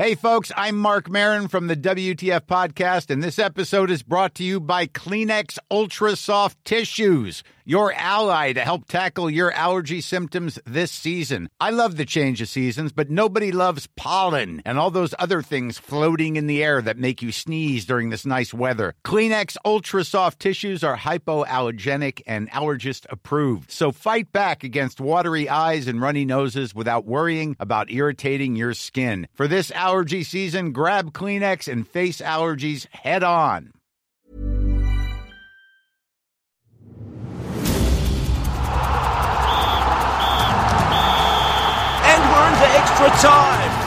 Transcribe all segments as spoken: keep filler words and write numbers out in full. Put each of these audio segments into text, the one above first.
Hey folks, I'm Mark Maron from the W T F Podcast, and this episode is brought to you by Kleenex Ultra Soft Tissues, your ally to help tackle your allergy symptoms this season. I love the change of seasons, but nobody loves pollen and all those other things floating in the air that make you sneeze during this nice weather. Kleenex Ultra Soft Tissues are hypoallergenic and allergist approved, so fight back against watery eyes and runny noses without worrying about irritating your skin. For this allergy season, grab Kleenex and face allergies head on. Extra time!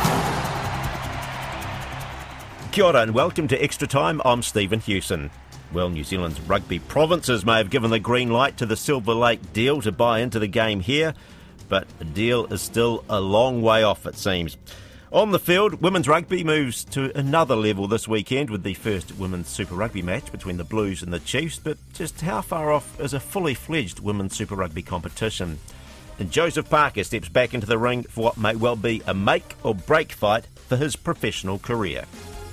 Kia ora and welcome to Extra Time. I'm Stephen Hewson. Well, New Zealand's rugby provinces may have given the green light to the Silver Lake deal to buy into the game here, but the deal is still a long way off, it seems. On the field, women's rugby moves to another level this weekend with the first women's Super Rugby match between the Blues and the Chiefs, but just how far off is a fully fledged women's Super Rugby competition? And Joseph Parker steps back into the ring for what may well be a make-or-break fight for his professional career.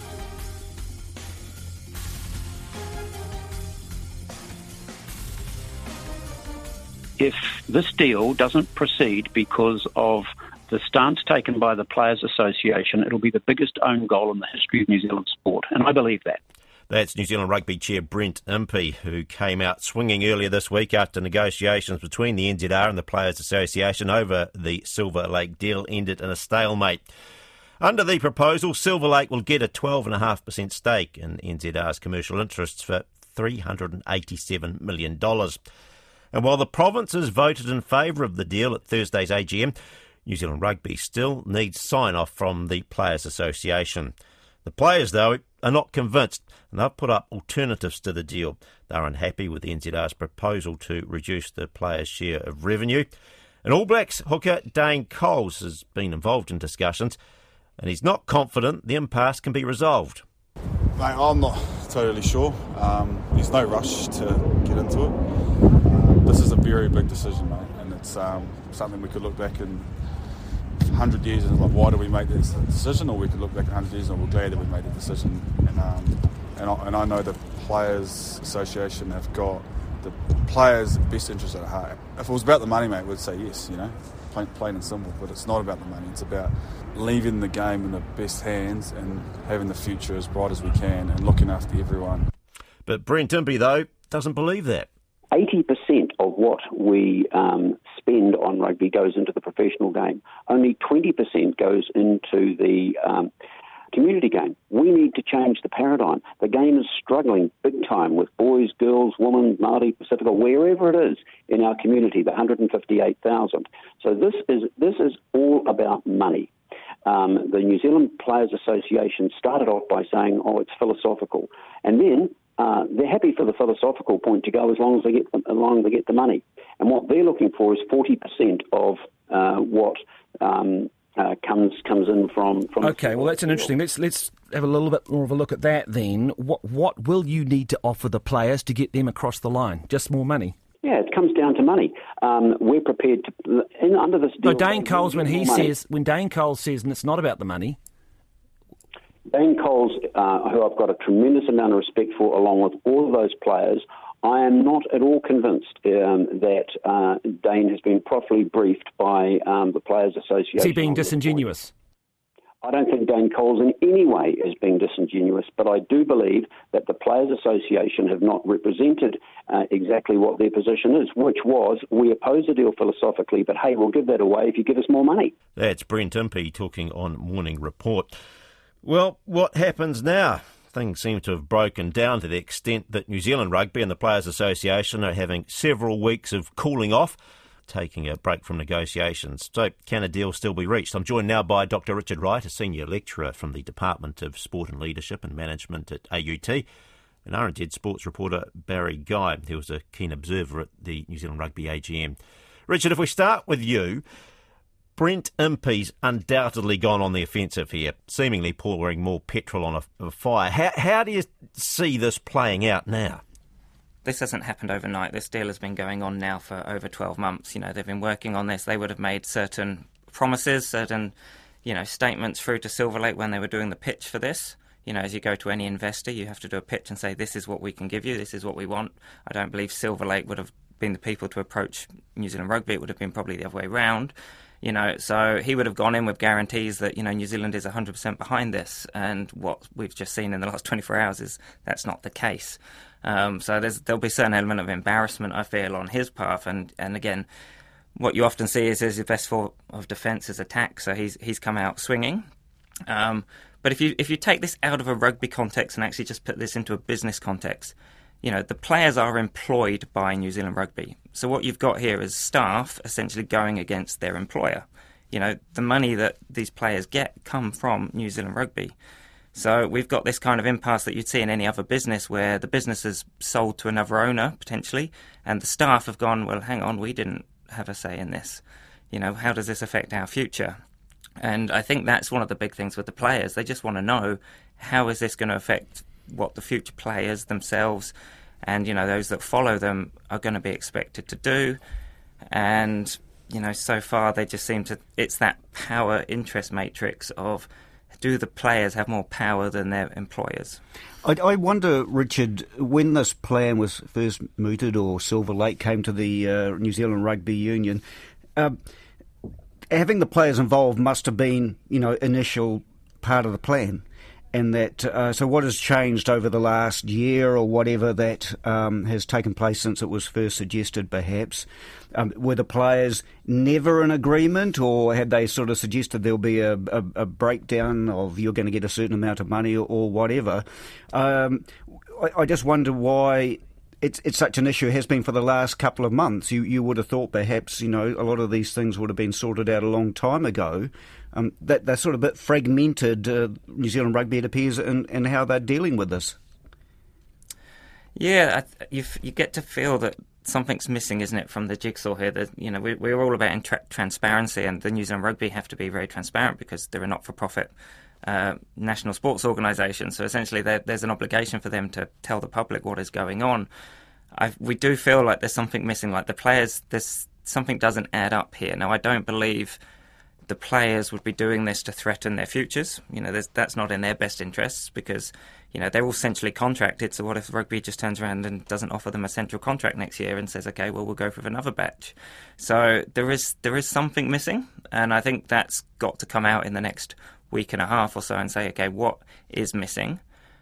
If this deal doesn't proceed because of the stance taken by the Players Association, it'll be the biggest own goal in the history of New Zealand sport, and I believe that. That's New Zealand Rugby Chair Brent Impey, who came out swinging earlier this week after negotiations between the N Z R and the Players Association over the Silver Lake deal ended in a stalemate. Under the proposal, Silver Lake will get a twelve point five percent stake in N Z R's commercial interests for three hundred eighty-seven million dollars. And while the provinces voted in favour of the deal at Thursday's A G M, New Zealand Rugby still needs sign-off from the Players Association. The players, though, are not convinced, and they've put up alternatives to the deal. They're unhappy with the N Z R's proposal to reduce the players' share of revenue. And All Blacks hooker Dane Coles has been involved in discussions, and he's not confident the impasse can be resolved. Mate, I'm not totally sure. Um, there's no rush to get into it. This is a very big decision, mate, and it's um, something we could look back in one hundred years and like, why did we make this decision? Or we could look back one hundred years and we're glad that we made the decision. And um, and, I, and I know the Players Association have got the players' best interest at heart. If it was about the money, mate, we'd say yes, you know, plain, plain and simple. But it's not about the money. It's about leaving the game in the best hands and having the future as bright as we can and looking after everyone. But Brent Impey, though, doesn't believe that. eighty percent of what we um, spend on rugby goes into the professional game. Only twenty percent goes into the um, community game. We need to change the paradigm. The game is struggling big time with boys, girls, women, Māori, Pacifica, wherever it is in our community, the one hundred fifty-eight thousand. So this is this is all about money. Um, the New Zealand Players Association started off by saying, oh, it's philosophical. And then Uh, they're happy for the philosophical point to go as long as they get the, as long as they get the money. And what they're looking for is forty percent of uh, what um, uh, comes comes in from. from okay, well that's an interesting. Let's let's have a little bit more of a look at that then. What what will you need to offer the players to get them across the line? Just more money? Yeah, it comes down to money. Um, we're prepared to in, under this deal. No, Dane Coles when he says when Dane Coles says, and it's not about the money. Dane Coles, uh, who I've got a tremendous amount of respect for, along with all of those players, I am not at all convinced um, that uh, Dane has been properly briefed by um, the Players Association. Is he being disingenuous? I don't think Dane Coles in any way is being disingenuous, but I do believe that the Players Association have not represented uh, exactly what their position is, which was, we oppose the deal philosophically, but hey, we'll give that away if you give us more money. That's Brent Impey talking on Morning Report. Well, what happens now? Things seem to have broken down to the extent that New Zealand Rugby and the Players Association are having several weeks of cooling off, taking a break from negotiations. So can a deal still be reached? I'm joined now by Doctor Richard Wright, a senior lecturer from the Department of Sport and Leadership and Management at A U T, and R N Z sports reporter Barry Guy, who was a keen observer at the New Zealand Rugby A G M. Richard, if we start with you, Brent Impey's undoubtedly gone on the offensive here, seemingly pouring more petrol on a, a fire. How, how do you see this playing out now? This hasn't happened overnight. This deal has been going on now for over twelve months. You know, they've been working on this. They would have made certain promises, certain you know, statements through to Silver Lake when they were doing the pitch for this. You know, as you go to any investor, you have to do a pitch and say, this is what we can give you, this is what we want. I don't believe Silver Lake would have been the people to approach New Zealand Rugby. It would have been probably the other way round. You know, so he would have gone in with guarantees that, you know, New Zealand is one hundred percent behind this. And what we've just seen in the last twenty-four hours is that's not the case. Um, so there's, there'll be a certain element of embarrassment, I feel, on his part. And, and again, what you often see is his best form of defence is attack. So he's he's come out swinging. Um, but if you if you take this out of a rugby context and actually just put this into a business context, you know, the players are employed by New Zealand Rugby. So what you've got here is staff essentially going against their employer. You know, the money that these players get come from New Zealand Rugby. So we've got this kind of impasse that you'd see in any other business where the business is sold to another owner, potentially, and the staff have gone, well, hang on, we didn't have a say in this. You know, how does this affect our future? And I think that's one of the big things with the players. They just want to know, how is this going to affect what the future players themselves and, you know, those that follow them are going to be expected to do. And, you know, so far they just seem to, it's that power interest matrix of, do the players have more power than their employers? I, I wonder, Richard, when this plan was first mooted or Silver Lake came to the uh, New Zealand Rugby Union, uh, having the players involved must have been, you know, initial part of the plan. And that, uh, so what has changed over the last year or whatever that um, has taken place since it was first suggested, perhaps? Um, were the players never in agreement, or had they sort of suggested there'll be a, a, a breakdown of you're going to get a certain amount of money or, or whatever? Um, I, I just wonder why it's it's such an issue, has been for the last couple of months. You, you would have thought perhaps, you know, a lot of these things would have been sorted out a long time ago. Um, that they're sort of a bit fragmented, uh, New Zealand Rugby, it appears, in, in how they're dealing with this. Yeah, I, you you get to feel that something's missing, isn't it, from the jigsaw here? That, you know, we, we're all about intra- transparency, and the New Zealand Rugby have to be very transparent because they're a not-for-profit uh, national sports organisation. So essentially, there's an obligation for them to tell the public what is going on. I, we do feel like there's something missing. Like the players, there's something doesn't add up here. Now, I don't believe the players would be doing this to threaten their futures. You know, that's not in their best interests because, you know, they're all centrally contracted. So what if rugby just turns around and doesn't offer them a central contract next year and says, okay, well, we'll go for another batch. So there is there is something missing. And I think that's got to come out in the next week and a half or so and say, okay, what is missing?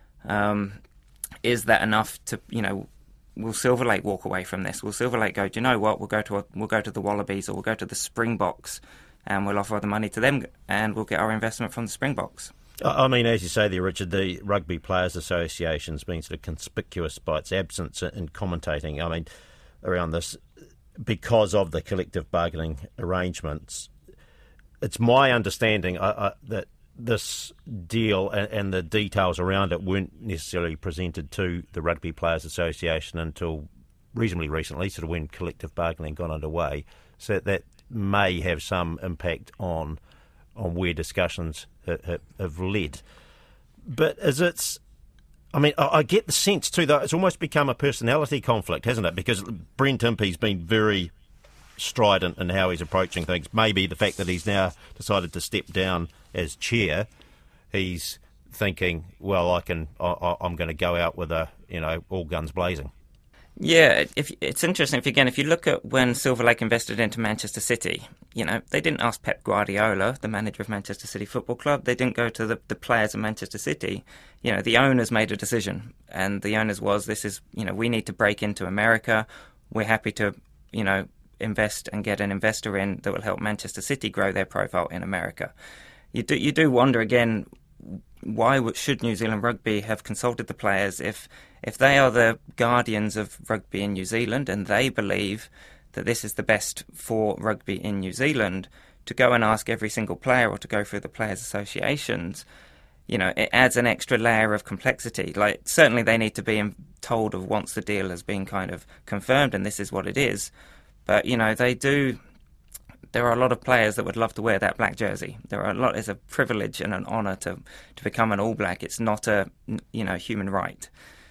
Um, is that enough to, you know, will Silver Lake walk away from this? Will Silver Lake go, do you know what, we'll go to a, we'll go to the Wallabies or we'll go to the Springboks and we'll offer the money to them and we'll get our investment from the Springboks? I mean, as you say there, Richard, the Rugby Players Association's been sort of conspicuous by its absence in commentating, I mean, around this because of the collective bargaining arrangements. It's my understanding I, I, that this deal and, and the details around it weren't necessarily presented to the Rugby Players Association until reasonably recently, sort of when collective bargaining got underway. So that may have some impact on on where discussions have, have led. But as it's, I mean, I, I get the sense too, though, it's almost become a personality conflict, hasn't it? Because Brent Impey's been very strident in how he's approaching things. Maybe the fact that he's now decided to step down as chair, he's thinking, well, I can, I, I'm going to go out with a, you know, all guns blazing. Yeah, if, it's interesting. If again, if you look at when Silver Lake invested into Manchester City, you know, they didn't ask Pep Guardiola, the manager of Manchester City Football Club. They didn't go to the, the players of Manchester City. You know, the owners made a decision, and the owners was, this is, you know, we need to break into America. We're happy to, you know, invest and get an investor in that will help Manchester City grow their profile in America. You do, you do wonder again, why should New Zealand Rugby have consulted the players if if they are the guardians of rugby in New Zealand and they believe that this is the best for rugby in New Zealand, to go and ask every single player or to go through the players' associations, you know, it adds an extra layer of complexity. Like, certainly they need to be told of once the deal has been kind of confirmed and this is what it is. But, you know, they do... There are a lot of players that would love to wear that black jersey. There are a lot. It's a privilege and an honour to to become an All Black. It's not a, you know, human right.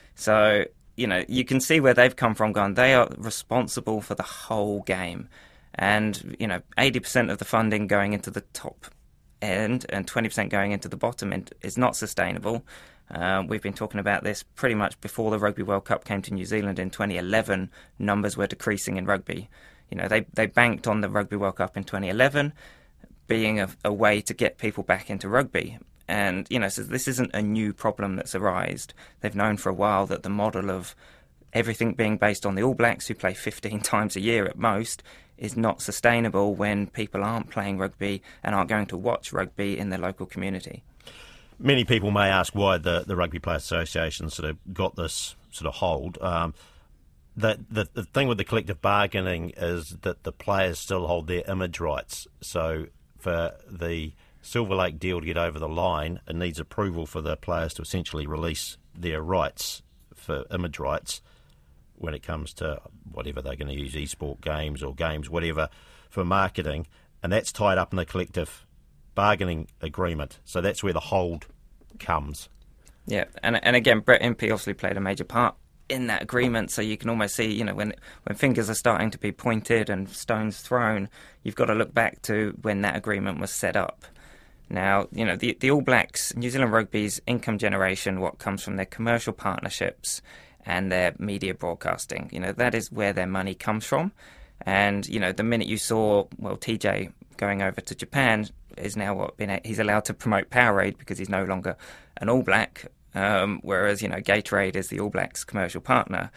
So, you know, you can see where they've come from. Gone. They are responsible for the whole game, and you know, eighty percent of the funding going into the top end and twenty percent going into the bottom end is not sustainable. Uh, we've been talking about this pretty much before the Rugby World Cup came to New Zealand in twenty eleven. Numbers were decreasing in rugby. You know, they they banked on the Rugby World Cup in twenty eleven being a, a way to get people back into rugby. And, you know, so this isn't a new problem that's arisen. They've known for a while that the model of everything being based on the All Blacks, who play fifteen times a year at most, is not sustainable when people aren't playing rugby and aren't going to watch rugby in their local community. Many people may ask why the, the Rugby Players Association sort of got this sort of hold. Um, the, the the thing with the collective bargaining is that the players still hold their image rights. So for the Silver Lake deal to get over the line, it needs approval for the players to essentially release their rights for image rights when it comes to whatever they're going to use, e-sport games or games, whatever, for marketing. And that's tied up in the collective bargaining agreement. So that's where the hold comes. Yeah, and and again, Brett Impey obviously played a major part in that agreement, so you can almost see, you know, when when fingers are starting to be pointed and stones thrown, you've got to look back to when that agreement was set up. Now, you know, the, the All Blacks, New Zealand Rugby's income generation, what comes from their commercial partnerships and their media broadcasting, you know, that is where their money comes from. And, you know, the minute you saw, well, T J going over to Japan is now what been, he's allowed to promote Powerade because he's no longer an All Black, um, whereas, you know, Gatorade is the All Blacks commercial partner.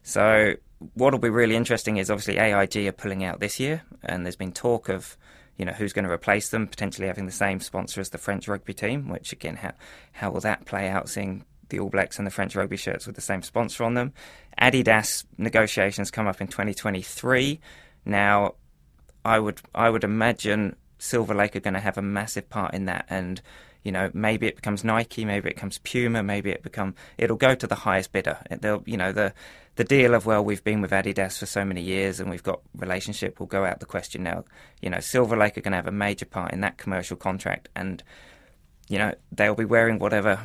So what will be really interesting is obviously A I G are pulling out this year, and there's been talk of, you know, who's going to replace them, potentially having the same sponsor as the French rugby team, which, again, how, how will that play out, seeing the All Blacks and the French rugby shirts with the same sponsor on them? Adidas negotiations come up in twenty twenty-three. Now, I would I would imagine Silver Lake are going to have a massive part in that, and, you know, maybe it becomes Nike, maybe it becomes Puma, maybe it become it'll go to the highest bidder. They'll, you know, the the deal of, well, we've been with Adidas for so many years and we've got relationship will go out the question now. You know, Silver Lake are going to have a major part in that commercial contract, and, you know, they'll be wearing whatever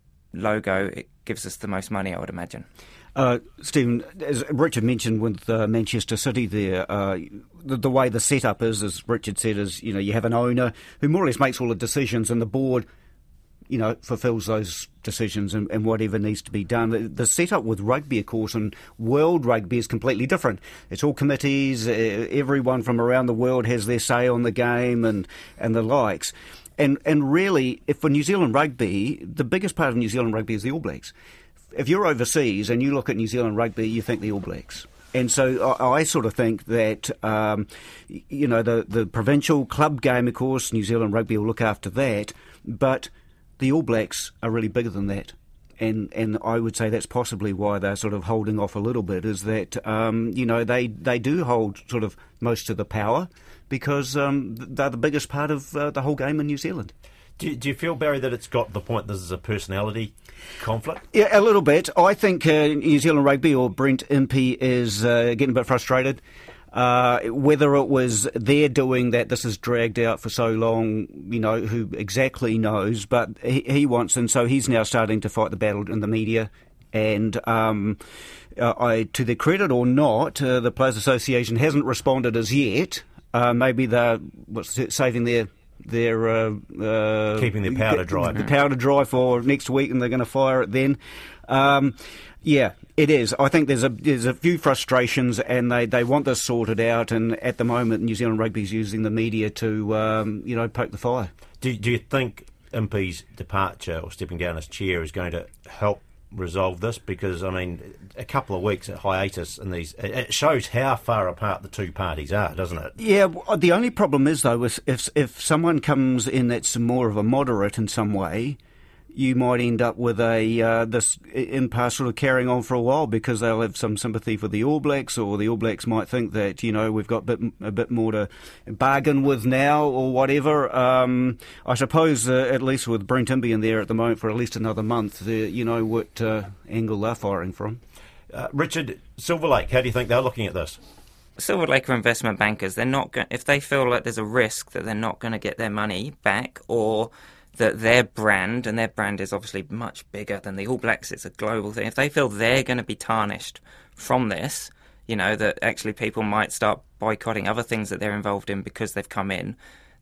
logo it gives us the most money, I would imagine. Uh, Stephen, as Richard mentioned with uh, Manchester City there, uh, the, the way the setup is, as Richard said, is, you know, you have an owner who more or less makes all the decisions, and the board, you know, fulfills those decisions and, and whatever needs to be done. The, the setup with rugby, of course, and world rugby is completely different. It's all committees, uh, everyone from around the world has their say on the game and, and the likes. And, and really, if for New Zealand rugby, the biggest part of New Zealand rugby is the All Blacks. If you're overseas and you look at New Zealand rugby, you think the All Blacks. And so I, I sort of think that, um, you know, the, the provincial club game, of course, New Zealand rugby will look after that, but the All Blacks are really bigger than that. And and I would say that's possibly why they're sort of holding off a little bit, is that, um, you know, they, they do hold sort of most of the power because um, they're the biggest part of uh, the whole game in New Zealand. Do you, do you feel, Barry, that it's got to the point this is a personality conflict? Yeah, a little bit. I think uh, New Zealand Rugby, or Brent Impey, is uh, getting a bit frustrated. Uh, whether it was their doing that this has dragged out for so long, you know, who exactly knows, but he, he wants, and so he's now starting to fight the battle in the media. And um, uh, I, to their credit or not, uh, the Players Association hasn't responded as yet. Uh, maybe they're what's it, saving their... They're uh, uh, keeping their powder dry. The powder dry for next week, and they're going to fire it then. Um, yeah, it is. I think there's a there's a few frustrations, and they, they want this sorted out. And at the moment, New Zealand Rugby is using the media to um, you know poke the fire. Do do you think Impey's departure or stepping down as chair is going to help resolve this? Because, I mean, a couple of weeks at hiatus in these, it shows how far apart the two parties are, doesn't it? Yeah, the only problem is, though, is if if someone comes in that's more of a moderate in some way, you might end up with a uh, this impasse sort of carrying on for a while, because they'll have some sympathy for the All Blacks, or the All Blacks might think that, you know, we've got a bit, a bit more to bargain with now, or whatever. Um, I suppose, uh, at least with Brent Impey in there at the moment for at least another month, uh, you know what uh, angle they're firing from. Uh, Richard, Silver Lake, how do you think they're looking at this? Silver Lake are investment bankers. They're not go- if they feel like there's a risk that they're not going to get their money back, or that their brand, and their brand is obviously much bigger than the All Blacks, it's a global thing, if they feel they're going to be tarnished from this, you know, that actually people might start boycotting other things that they're involved in because they've come in,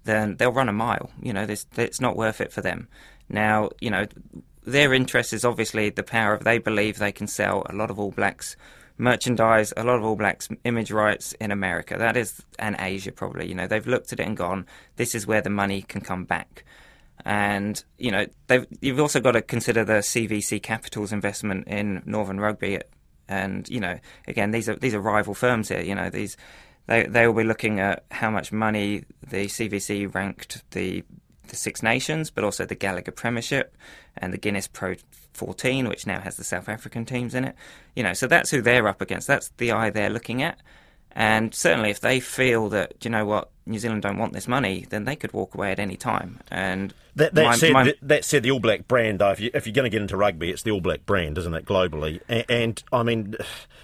then they'll run a mile. You know, this, it's not worth it for them. Now, you know, their interest is obviously the power of, they believe they can sell a lot of All Blacks merchandise, a lot of All Blacks image rights in America. That is, and Asia probably. You know, they've looked at it and gone, this is where the money can come back. And, you know, they've, you've also got to consider the C V C Capital's investment in Northern Rugby. And, you know, again, these are these are rival firms here. You know, these they they will be looking at how much money the C V C ranked the the Six Nations, but also the Gallagher Premiership and the Guinness Pro fourteen, which now has the South African teams in it. You know, so that's who they're up against. That's the eye they're looking at. And certainly if they feel that, do you know what, New Zealand don't want this money, then they could walk away at any time. And that, that, my, said, my... that, that said, the All Black brand, though, if, you, if you're going to get into rugby, it's the All Black brand, isn't it, globally? And, and I mean,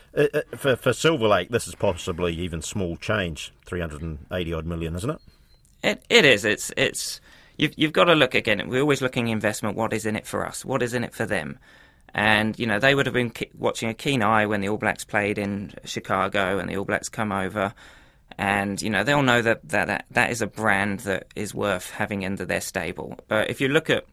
for, for Silver Lake, this is possibly even small change, three hundred eighty odd million, isn't it? It It is. It's it's you've, you've got to look, again, we're always looking at investment, what is in it for us? What is in it for them? And, you know, they would have been ke- watching a keen eye when the All Blacks played in Chicago and the All Blacks come over. And, you know, they'll know that that, that that is a brand that is worth having under their stable. But if you look at,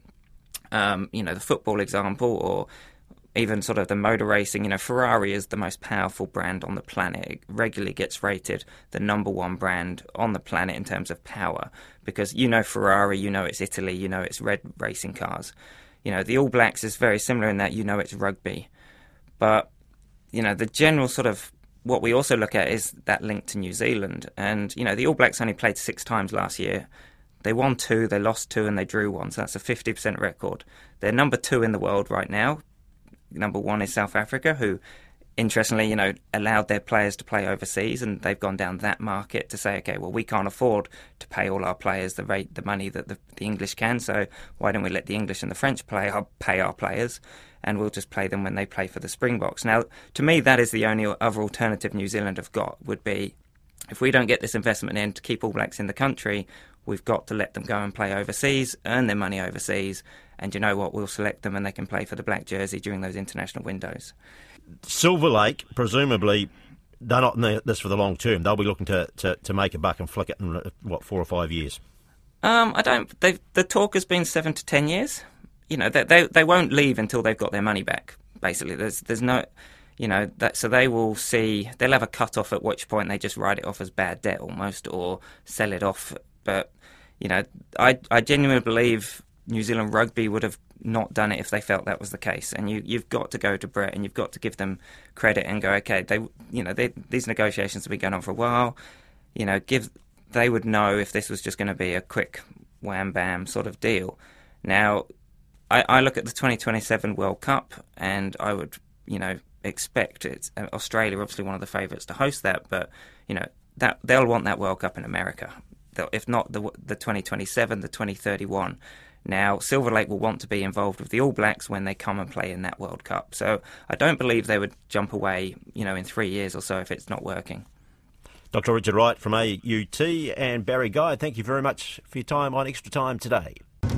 um, you know, the football example or even sort of the motor racing, you know, Ferrari is the most powerful brand on the planet. It regularly gets rated the number one brand on the planet in terms of power. Because you know Ferrari, you know it's Italy, you know it's red racing cars. You know, the All Blacks is very similar in that you know it's rugby. But, you know, the general sort of, what we also look at is that link to New Zealand. And, you know, the All Blacks only played six times last year. They won two, they lost two, and they drew one. So that's a fifty percent record. They're number two in the world right now. Number one is South Africa, who, interestingly, you know, allowed their players to play overseas, and they've gone down that market to say, okay, well, we can't afford to pay all our players the rate, the money that the, the English can, so why don't we let the English and the French play our, pay our players, and we'll just play them when they play for the Springboks. Now, to me, that is the only other alternative New Zealand have got, would be, if we don't get this investment in to keep All Blacks in the country, we've got to let them go and play overseas, earn their money overseas, and you know what, we'll select them and they can play for the black jersey during those international windows. Silver Lake, presumably, they're not in this for the long term. They'll be looking to, to, to make a buck and flick it in, what, four or five years? Um, I don't. The talk has been seven to ten years. You know, they, they they won't leave until they've got their money back. Basically, there's there's no, you know, that so they will see. They'll have a cut off at which point they just write it off as bad debt almost, or sell it off. But you know, I I genuinely believe New Zealand Rugby would have not done it if they felt that was the case. And you, you've got to go to Brett and you've got to give them credit and go, okay, they, you know, they, these negotiations have been going on for a while. You know, give they would know if this was just going to be a quick wham bam sort of deal. Now, I, I look at the twenty twenty-seven World Cup and I would, you know, expect it's Australia obviously one of the favourites to host that, but you know that they'll want that World Cup in America. They'll, if not the the twenty twenty-seven, the twenty thirty-one. Now, Silver Lake will want to be involved with the All Blacks when they come and play in that World Cup. So I don't believe they would jump away, you know, in three years or so if it's not working. Doctor Richard Wright from A U T and Barry Guy, thank you very much for your time on Extra Time today.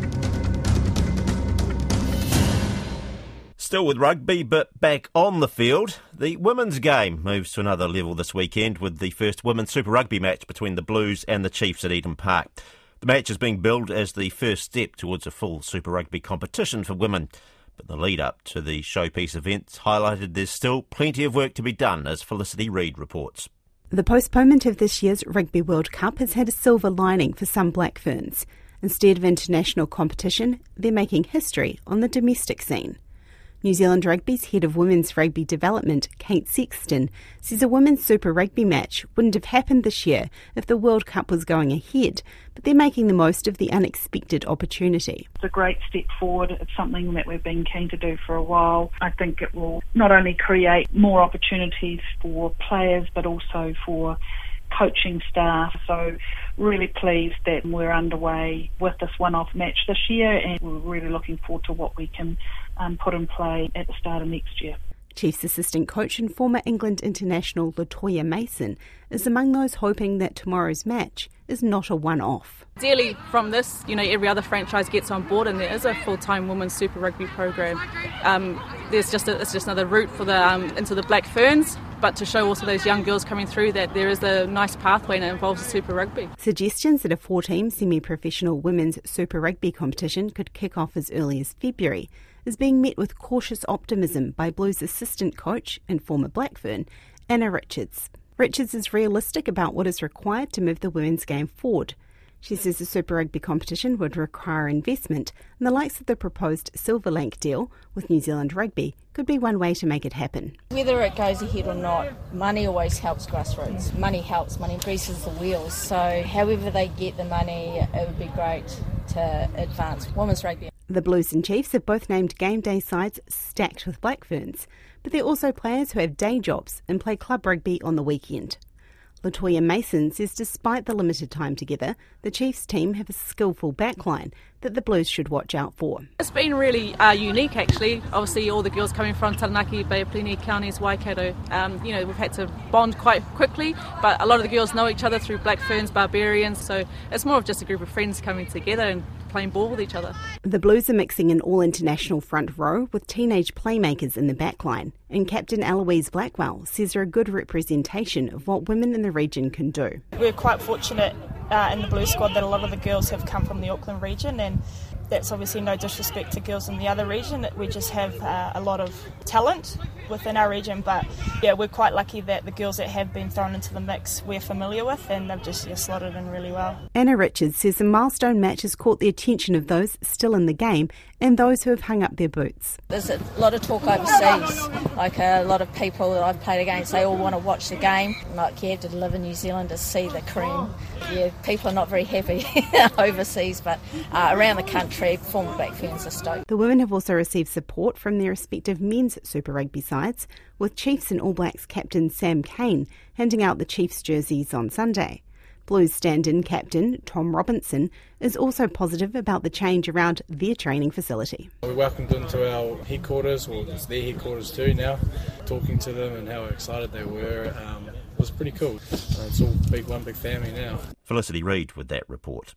Still with rugby, but back on the field, the women's game moves to another level this weekend with the first Women's Super Rugby match between the Blues and the Chiefs at Eden Park. The match is being billed as the first step towards a full Super Rugby competition for women. But the lead-up to the showpiece events highlighted there's still plenty of work to be done, as Felicity Reid reports. The postponement of this year's Rugby World Cup has had a silver lining for some Black Ferns. Instead of international competition, they're making history on the domestic scene. New Zealand Rugby's head of women's rugby development, Kate Sexton, says a women's Super Rugby match wouldn't have happened this year if the World Cup was going ahead, but they're making the most of the unexpected opportunity. It's a great step forward. It's something that we've been keen to do for a while. I think it will not only create more opportunities for players, but also for coaching staff. So really pleased that we're underway with this one-off match this year, and we're really looking forward to what we can um, put in play at the start of next year. Chiefs assistant coach and former England international Latoya Mason is among those hoping that tomorrow's match is not a one-off. Ideally from this, you know, every other franchise gets on board and there is a full-time women's Super Rugby program. Um, there's just a, it's just another route for the um, into the Black Ferns. but to show also those young girls coming through that there is a nice pathway and it involves Super Rugby. Suggestions that a four-team semi-professional women's Super Rugby competition could kick off as early as February is being met with cautious optimism by Blues assistant coach and former Blackfern, Anna Richards. Richards is realistic about what is required to move the women's game forward. She says the Super Rugby competition would require investment, and the likes of the proposed Silver Lake deal with New Zealand Rugby could be one way to make it happen. Whether it goes ahead or not, money always helps grassroots. Money helps, money greases the wheels. So however they get the money, it would be great to advance women's rugby. The Blues and Chiefs have both named game day sides stacked with Blackferns, but they're also players who have day jobs and play club rugby on the weekend. Latoya Mason says despite the limited time together, the Chiefs team have a skillful backline that the Blues should watch out for. It's been really uh, unique actually. Obviously all the girls coming from Taranaki, Bay of Plenty, Counties, Waikato, um, you know, we've had to bond quite quickly, but a lot of the girls know each other through Black Ferns, Barbarians, so it's more of just a group of friends coming together and playing ball with each other. The Blues are mixing an all-international front row with teenage playmakers in the backline, and Captain Eloise Blackwell says they're a good representation of what women in the region can do. We're quite fortunate uh, in the Blues squad that a lot of the girls have come from the Auckland region, and that's obviously no disrespect to girls in the other region. We just have uh, a lot of talent within our region, but yeah, we're quite lucky that the girls that have been thrown into the mix we're familiar with, and they've just yeah, slotted in really well. Anna Richards says the milestone match has caught the attention of those still in the game and those who have hung up their boots. There's a lot of talk overseas, like a lot of people that I've played against, they all want to watch the game. Like, yeah, to live in New Zealand to see the cream. Yeah, people are not very happy overseas, but uh, around the country, former Black Ferns are stoked. The women have also received support from their respective men's Super Rugby sides, with Chiefs and All Blacks captain Sam Cane handing out the Chiefs jerseys on Sunday. Blues stand-in captain Tom Robinson is also positive about the change around their training facility. We welcomed them to our headquarters, or it's their headquarters too now, talking to them and how excited they were. Um, it was pretty cool. Uh, it's all big, one big family now. Felicity Reid with that report.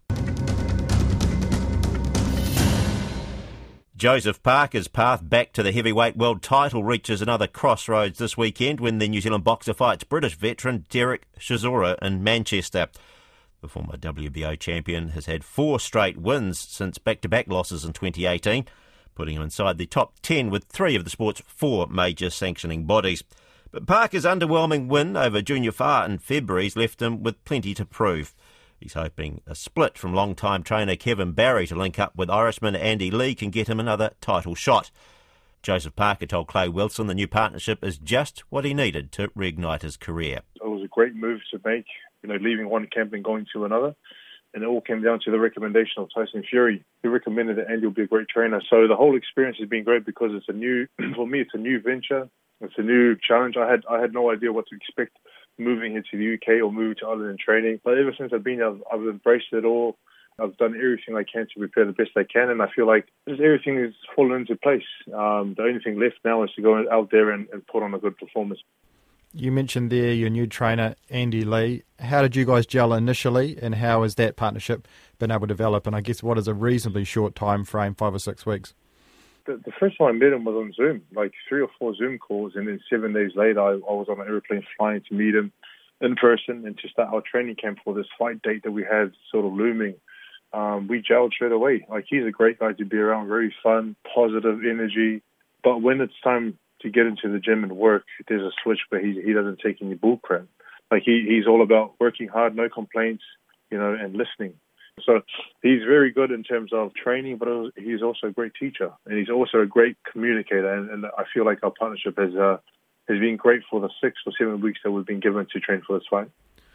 Joseph Parker's path back to the heavyweight world title reaches another crossroads this weekend when the New Zealand boxer fights British veteran Derek Chisora in Manchester. The former W B O champion has had four straight wins since back-to-back losses in twenty eighteen, putting him inside the top ten with three of the sport's four major sanctioning bodies. But Parker's underwhelming win over Junior Fa in February has left him with plenty to prove. He's hoping a split from long-time trainer Kevin Barry to link up with Irishman Andy Lee can get him another title shot. Joseph Parker told Clay Wilson the new partnership is just what he needed to reignite his career. It was a great move to make, you know, leaving one camp and going to another. And it all came down to the recommendation of Tyson Fury, who recommended that Andy will be a great trainer. So the whole experience has been great because it's a new, for me, it's a new venture. It's a new challenge. I had I had no idea what to expect moving here to the U K or moving to Ireland and training. But ever since I've been here, I've, I've embraced it all. I've done everything I can to prepare the best I can, and I feel like just everything has fallen into place. Um, the only thing left now is to go out there and, and put on a good performance. You mentioned there your new trainer, Andy Lee. How did you guys gel initially, and how has that partnership been able to develop? And I guess what is a reasonably short time frame, five or six weeks? The, the first time I met him was on Zoom, like three or four Zoom calls, and then seven days later I, I was on an airplane flying to meet him in person and to start our training camp for this fight date that we had sort of looming. Um, we gelled straight away. Like, he's a great guy to be around, very fun, positive energy. But when it's time to get into the gym and work, there's a switch where he he doesn't take any bull crap. Like, he, he's all about working hard, no complaints, you know, and listening. So he's very good in terms of training, but he's also a great teacher, and he's also a great communicator. And, and I feel like our partnership has uh, has been great for the six or seven weeks that we've been given to train for this fight.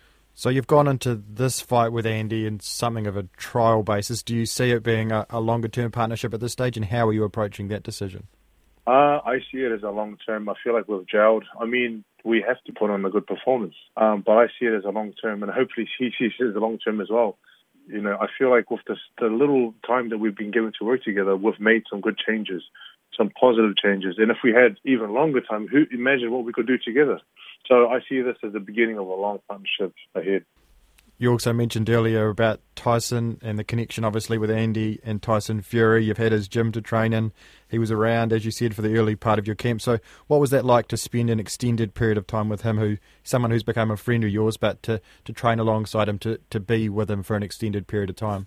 So you've gone into this fight with Andy in something of a trial basis. Do you see it being a, a longer-term partnership at this stage, and how are you approaching that decision? Uh, I see it as a long-term. I feel like we've gelled. I mean, we have to put on a good performance, um, but I see it as a long-term, and hopefully he sees it as a long-term as well. You know, I feel like with this, the little time that we've been given to work together, we've made some good changes, some positive changes. And if we had even longer time, who imagine what we could do together. So I see this as the beginning of a long partnership ahead. You also mentioned earlier about Tyson and the connection, obviously, with Andy and Tyson Fury. You've had his gym to train in. He was around, as you said, for the early part of your camp. So what was that like to spend an extended period of time with him, who someone who's become a friend of yours, but to, to train alongside him, to, to be with him for an extended period of time?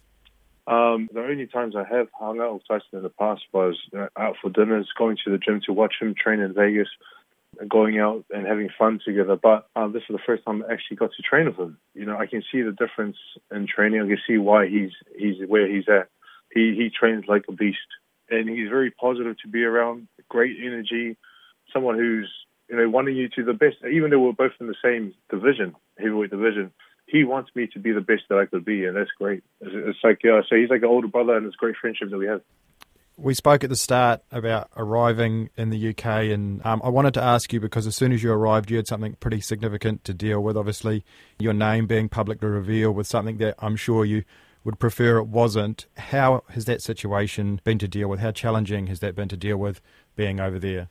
Um, the only times I have hung out with Tyson in the past was uh, out for dinners, going to the gym to watch him train in Vegas, going out and having fun together. But um, this is the first time I actually got to train with him. You know, I can see the difference in training. I can see why he's he's where he's at. He he trains like a beast, and he's very positive to be around. Great energy, someone who's you know wanting you to the best. Even though we're both in the same division, heavyweight division, he wants me to be the best that I could be, and that's great. It's, it's like yeah, so he's like an older brother, and it's a great friendship that we have. We spoke at the start about arriving in the U K, and um, I wanted to ask you, because as soon as you arrived, you had something pretty significant to deal with, obviously your name being publicly revealed with something that I'm sure you would prefer it wasn't. How has that situation been to deal with? How challenging has that been to deal with being over there?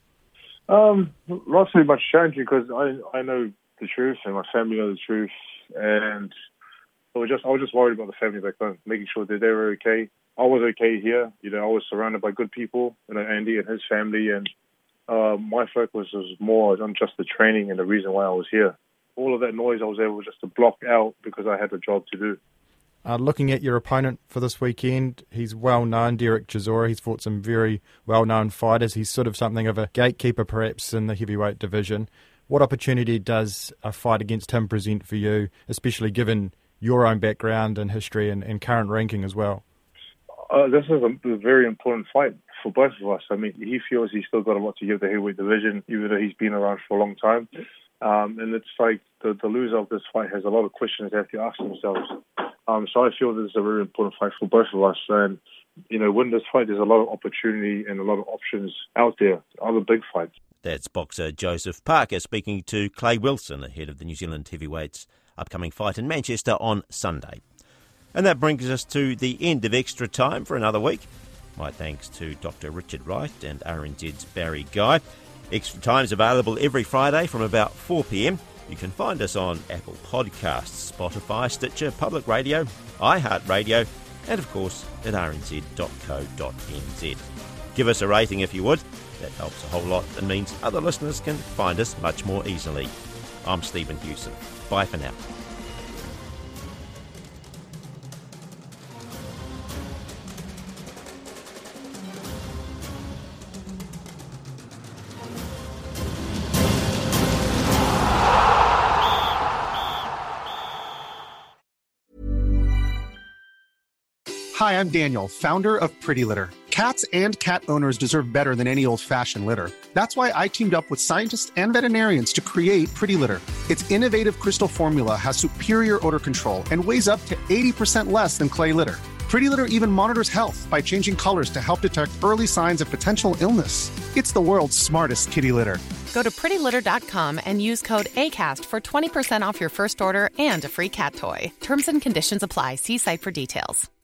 Um, not so much challenging, because I, I know the truth, and my family know the truth, and I was just I was just worried about the family back home, making sure that they were okay. I was okay here. You know, I was surrounded by good people, you know, Andy and his family, and uh, my focus was more on just the training and the reason why I was here. All of that noise I was able just to block out because I had a job to do. Uh, looking at your opponent for this weekend, he's well known, Derek Chisora. He's fought some very well-known fighters. He's sort of something of a gatekeeper, perhaps, in the heavyweight division. What opportunity does a fight against him present for you, especially given your own background and history and, and current ranking as well? Uh, this is a, a very important fight for both of us. I mean, he feels he's still got a lot to give the heavyweight division, even though he's been around for a long time. Um, and it's like the, the loser of this fight has a lot of questions they have to ask themselves. Um, so I feel this is a very important fight for both of us. And, you know, win this fight, there's a lot of opportunity and a lot of options out there, other big fights. That's boxer Joseph Parker speaking to Clay Wilson ahead of the New Zealand heavyweights' upcoming fight in Manchester on Sunday. And that brings us to the end of Extra Time for another week. My thanks to Doctor Richard Wright and R N Z's Barry Guy. Extra Time is available every Friday from about four p.m. You can find us on Apple Podcasts, Spotify, Stitcher, Public Radio, iHeartRadio, and of course at r n z dot co dot n z. Give us a rating if you would. That helps a whole lot and means other listeners can find us much more easily. I'm Stephen Hewson. Bye for now. Hi, I'm Daniel, founder of Pretty Litter. Cats and cat owners deserve better than any old-fashioned litter. That's why I teamed up with scientists and veterinarians to create Pretty Litter. Its innovative crystal formula has superior odor control and weighs up to eighty percent less than clay litter. Pretty Litter even monitors health by changing colors to help detect early signs of potential illness. It's the world's smartest kitty litter. Go to pretty litter dot com and use code ACAST for twenty percent off your first order and a free cat toy. Terms and conditions apply. See site for details.